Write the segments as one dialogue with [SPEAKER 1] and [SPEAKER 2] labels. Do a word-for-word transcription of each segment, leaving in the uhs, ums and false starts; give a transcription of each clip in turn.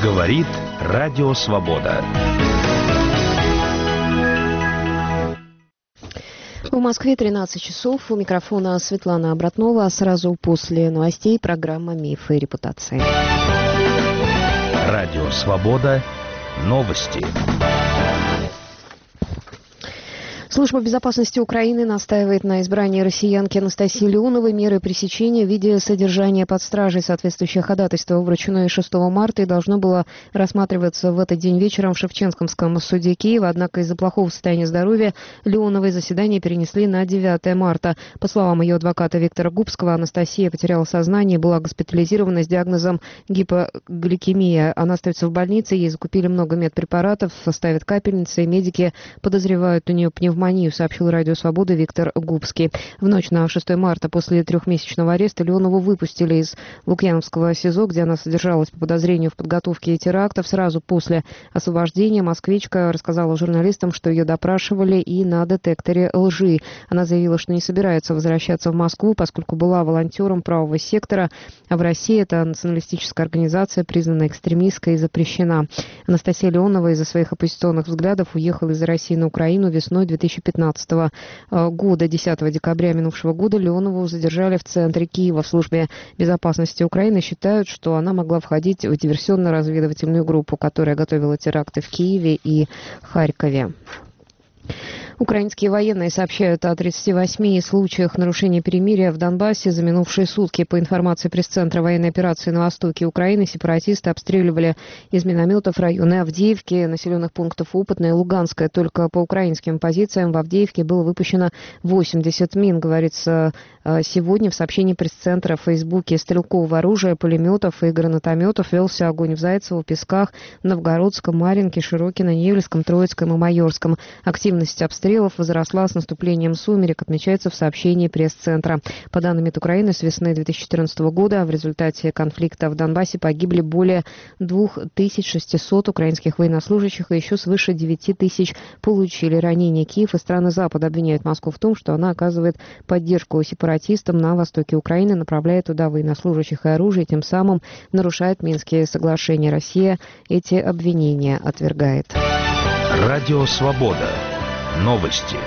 [SPEAKER 1] Говорит Радио Свобода.
[SPEAKER 2] В Москве тринадцать часов. У микрофона Светлана Обратнова. Сразу после новостей программа «Мифы и репутации».
[SPEAKER 1] Радио Свобода. Новости.
[SPEAKER 2] Служба безопасности Украины настаивает на избрании россиянки Анастасии Леоновой меры пресечения в виде содержания под стражей. Соответствующее ходатайство вручено шестого марта и должно было рассматриваться в этот день вечером в Шевченском суде Киева. Однако из-за плохого состояния здоровья Леоновой заседание перенесли на девятое марта. По словам ее адвоката Виктора Губского, Анастасия потеряла сознание и была госпитализирована с диагнозом гипогликемия. Она остается в больнице, ей закупили много медпрепаратов, ставят капельницы, и медики подозревают у нее пневмонию. Сообщил Радио Свобода Виктор Губский. В ночь на шестое марта после трехмесячного ареста Леонову выпустили из Лукьяновского СИЗО, где она содержалась по подозрению в подготовке терактов. Сразу после освобождения москвичка рассказала журналистам, что ее допрашивали и на детекторе лжи. Она заявила, что не собирается возвращаться в Москву, поскольку была волонтером правого сектора, а в России эта националистическая организация признана экстремистской и запрещена. Анастасия Леонова из-за своих оппозиционных взглядов уехала из России на Украину весной две тысячи пятнадцатого года. десятого декабря минувшего года Леонову задержали в центре Киева. В службе безопасности Украины считают, что она могла входить в диверсионно-разведывательную группу, которая готовила теракты в Киеве и Харькове. Украинские военные сообщают о тридцати восьми случаях нарушения перемирия в Донбассе за минувшие сутки. По информации пресс-центра военной операции на востоке Украины, сепаратисты обстреливали из минометов районы Авдеевки, населенных пунктов Опытное и Луганское. Только по украинским позициям в Авдеевке было выпущено восемьдесят мин, говорится сегодня в сообщении пресс-центра в Фейсбуке. Стрелкового оружия, пулеметов и гранатометов велся огонь в Зайцево, Песках, Новгородском, Марьинке, Широкино, Невельском, Троицком и Майорском. Активность обстрелов возросла с наступлением сумерек, отмечается в сообщении пресс-центра. По данным МИД Украины, с весны две тысячи четырнадцатого года в результате конфликта в Донбассе погибли более две тысячи шестьсот украинских военнослужащих, и еще свыше девяти тысяч получили ранения. Киев и страны Запада обвиняют Москву в том, что она оказывает поддержку сепаратистам на востоке Украины, направляет туда военнослужащих и оружие, тем самым нарушает Минские соглашения. Россия эти обвинения отвергает.
[SPEAKER 1] Радио Свобода. Новости.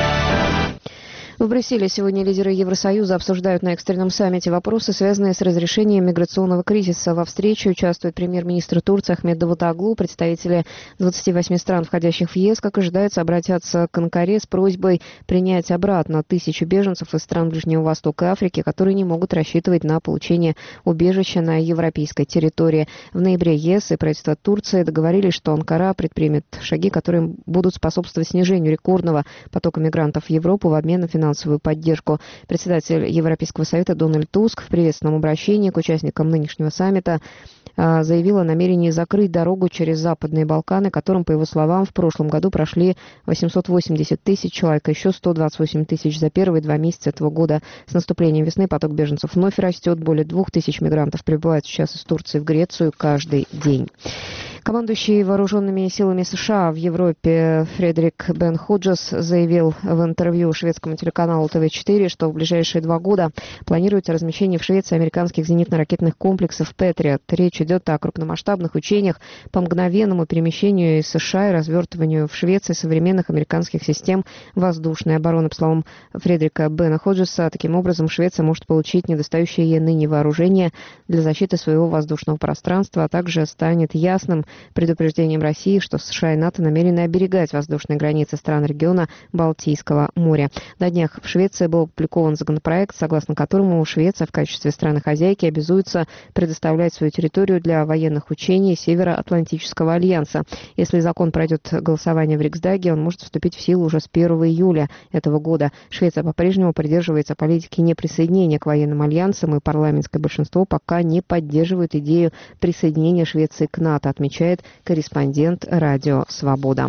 [SPEAKER 2] В Брюсселе сегодня лидеры Евросоюза обсуждают на экстренном саммите вопросы, связанные с разрешением миграционного кризиса. Во встрече участвует премьер-министр Турции Ахмед Давутоглу. Представители двадцати восьми стран, входящих в ЕС, как ожидается, обратятся к Анкаре с просьбой принять обратно тысячу беженцев из стран Ближнего Востока и Африки, которые не могут рассчитывать на получение убежища на европейской территории. В ноябре ЕС и правительство Турции договорились, что Анкара предпримет шаги, которые будут способствовать снижению рекордного потока мигрантов в Европу в обмен на финансовую финансовую поддержку. Председатель Европейского совета Дональд Туск в приветственном обращении к участникам нынешнего саммита заявил о намерении закрыть дорогу через Западные Балканы, которым, по его словам, в прошлом году прошли восемьсот восемьдесят тысяч человек, еще сто двадцать восемь тысяч за первые два месяца этого года. С наступлением весны поток беженцев вновь растет. Более двух тысяч мигрантов прибывают сейчас из Турции в Грецию каждый день. Командующий вооруженными силами США в Европе Фредерик Бен Ходжес заявил в интервью шведскому телеканалу Тэ Вэ четыре, что в ближайшие два года планируется размещение в Швеции американских зенитно-ракетных комплексов «Патриот». Речь идет о крупномасштабных учениях по мгновенному перемещению из США и развертыванию в Швеции современных американских систем воздушной обороны. По словам Фредерика Бена Ходжеса, таким образом Швеция может получить недостающее ей ныне вооружение для защиты своего воздушного пространства, а также станет ясным предупреждением России, что США и НАТО намерены оберегать воздушные границы стран региона Балтийского моря. На днях в Швеции был опубликован законопроект, согласно которому Швеция в качестве страны-хозяйки обязуется предоставлять свою территорию для военных учений Североатлантического альянса. Если закон пройдет голосование в Риксдаге, он может вступить в силу уже с первого июля этого года. Швеция по-прежнему придерживается политики неприсоединения к военным альянсам, и парламентское большинство пока не поддерживает идею присоединения Швеции к НАТО, отмечает корреспондент Радио Свобода.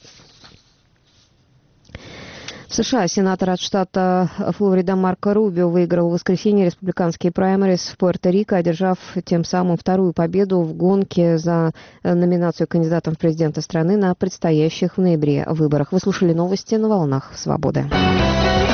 [SPEAKER 2] В США сенатор от штата Флорида Марко Рубио выиграл в воскресенье республиканские праймерис в Пуэрто-Рико, одержав тем самым вторую победу в гонке за номинацию кандидатом в президенты страны на предстоящих в ноябре выборах. Вы слушали новости на волнах Свободы.